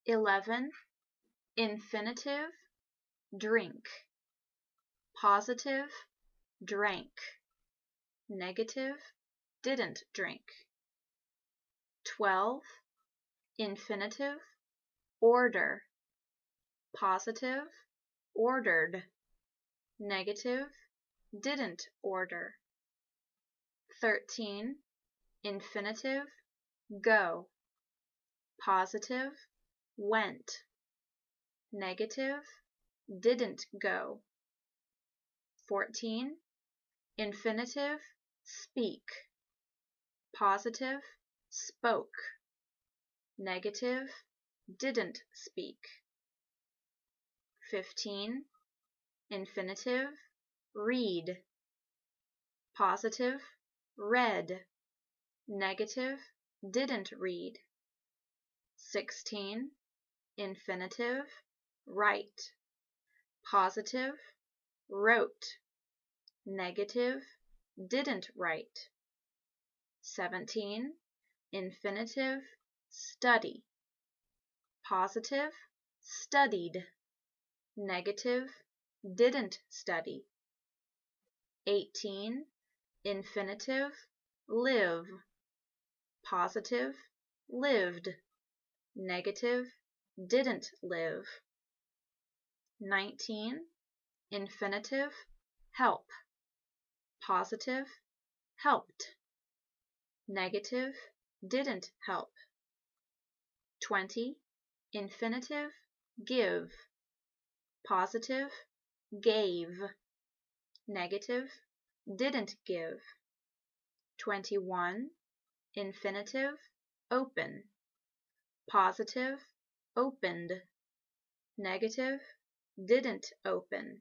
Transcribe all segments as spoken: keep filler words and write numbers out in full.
eleven. Infinitive, drink. Positive, drank. Negative, didn't drink. twelve. Infinitive, order. Positive, ordered. Negative, didn't order. thirteen. Infinitive, go. Positive, went. Negative, didn't go. fourteen. Infinitive, speak. Positive, spoke. Negative, didn't speak. fifteen. Infinitive, read. Positive, read. Negative, didn't read. sixteen. Infinitive, write. Positive, wrote. Negative, didn't write. seventeen. Infinitive, study. Positive, studied. Negative, didn't study. eighteen. Infinitive, live. Positive, lived. Negative, didn't live. nineteen. Infinitive, help. Positive, helped. Negative, didn't help. twenty. Infinitive, give. Positive, gave. Negative, didn't give. twenty-one. Infinitive, open. Positive, opened. Negative, didn't open.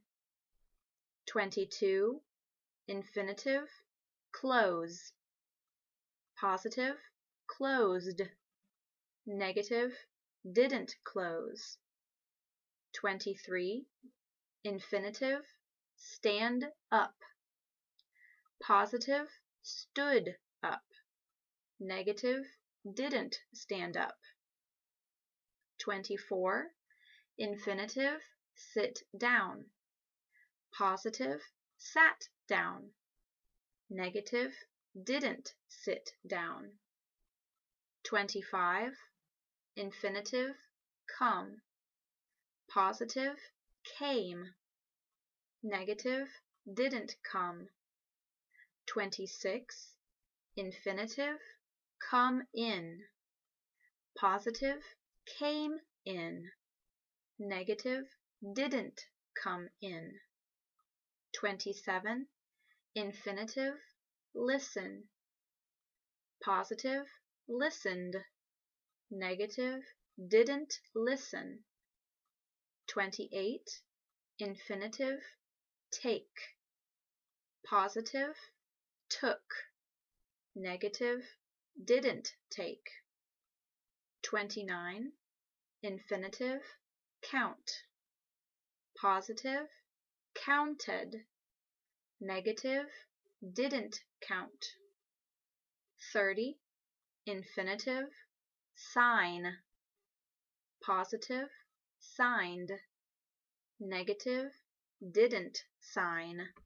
twenty-two. Infinitive, close. Positive, closed. Negative, didn't close. twenty-three. Infinitive, stand up. Positive, stood up. Negative, didn't stand up. twenty-four. Infinitive, sit down. Positive, sat down. Negative, didn't sit down. twenty-five. Infinitive, come. Positive, came. Negative, didn't come. twenty-six. Infinitive, come in. Positive, came in. Negative, didn't come in. twenty-seven. Infinitive, listen. Positive, listened. Negative, didn't listen. twenty-eight. Infinitive, take. Positive, took. Negative, didn't take. twenty-nine. Infinitive, count. Positive, counted. Negative, didn't count. thirty. Infinitive, sign. Positive, signed. Negative, didn't sign.